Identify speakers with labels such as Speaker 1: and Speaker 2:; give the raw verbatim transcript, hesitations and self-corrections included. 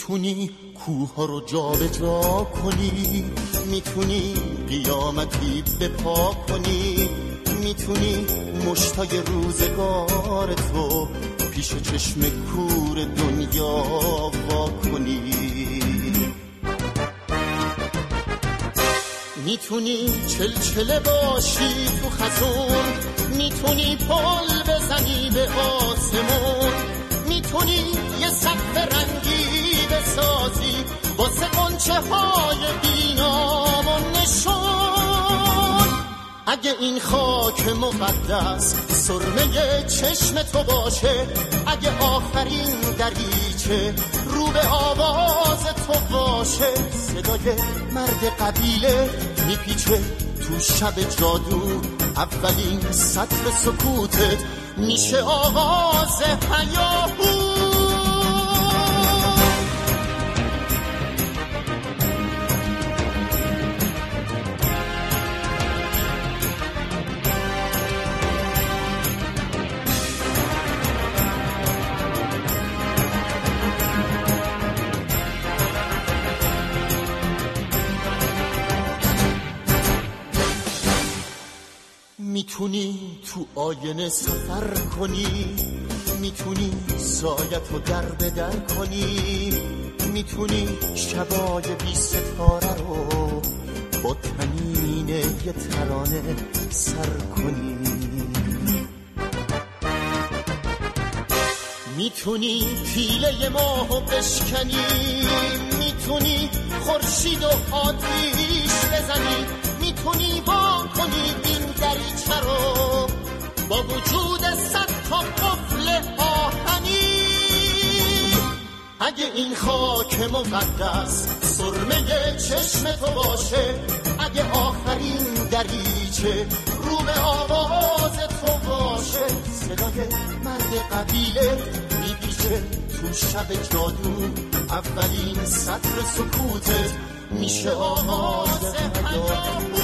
Speaker 1: میتونی کوه ها رو جا به جا کنی، میتونی قیامتی به پا کنی، میتونی مشتای روزگار تو پیش چشم کور دنیا وا کنی، میتونی چلچله باشی تو خزون، میتونی پل بزنی به آسمون، میتونی یه سقف رنگی بسازی واسه قنچه های بینام و نشون. اگه این خاک مقدس سرمه چشم تو باشه، اگه آخرین دریچه رو به آواز تو باشه، صدای مرد قبیله میپیچه تو شب جادو، اولین سطر سکوتت میشه آواز هیاهو. میتونی تو آینه سفر کنی، میتونی سایتو در به در کنی، میتونی شبای بی ستاره رو با تنین یه ترانه سر کنی، میتونی پیله ماهو بشکنی، میتونی خورشید و آتیش بزنی، میتونی با کنی این دریچه رو با وجود صد تا قفل آهنی. اگه این خاک مقدس سرمه چشم تو باشه، اگه آخرین دریچه رو به آواز تو باشه، صدای مرد قبیله میپیچه تو شب جادو، اولین سطر سکوتت میشه آواز حیات.